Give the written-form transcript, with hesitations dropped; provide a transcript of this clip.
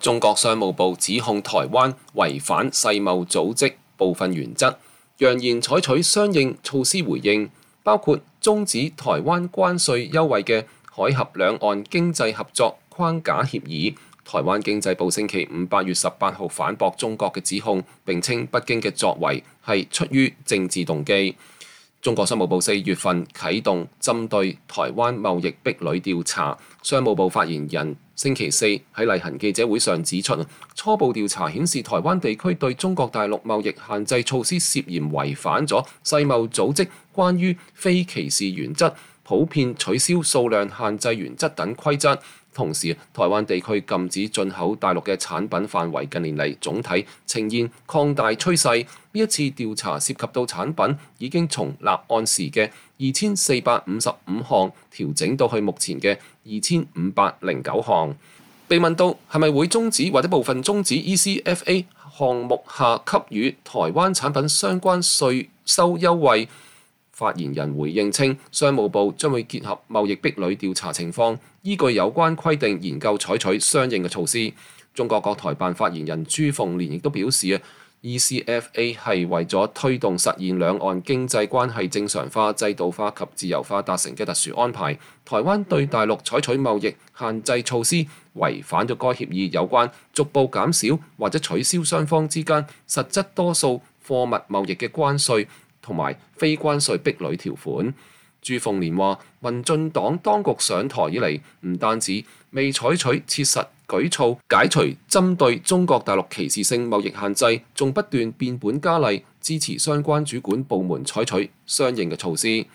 中國商務部指控台灣違反世貿組織部分原則，揚言採取相應措施回應，包括終止台灣關稅優惠嘅海峽兩岸經濟合作框架協議。台灣經濟部星期五8月18號反駁中國嘅指控，並稱北京嘅作為係出於政治動機。中國商務部4月份啟動針對台灣貿易壁壘調查，商務部發言人星期四喺例行記者會上指出，初步調查顯示台灣地區對中國大陸貿易限制措施涉嫌違反咗世貿組織關於非歧視原則、普遍取消數量限制原則等規則。同時，台灣地區禁止進口大陸嘅產品範圍近年嚟總體呈現擴大趨勢。呢一次調查涉及到產品已經從立案時嘅2455項調整到去目前嘅2509項。被問到係咪會終止或者部分終止 ECFA 項目下給予台灣產品相關稅收優惠，發言人回應稱，商務部將會結合貿易壁壘調查情況，依據有關規定研究採取相應嘅措施。中國國台辦發言人朱鳳蓮亦都表示，ECFA 係為咗推動實現兩岸經濟關係正常化、制度化及自由化達成嘅特殊安排。台灣對大陸採取貿易限制措施，違反咗該協議有關逐步減少或者取消雙方之間實質多數貨物貿易嘅關稅同埋非關稅壁壘條款。朱鳳蓮話：民進黨當局上台以嚟，唔單止未採取切實舉措解除針對中國大陸歧視性貿易限制，仲不斷變本加厲，支持相關主管部門採取相應嘅措施。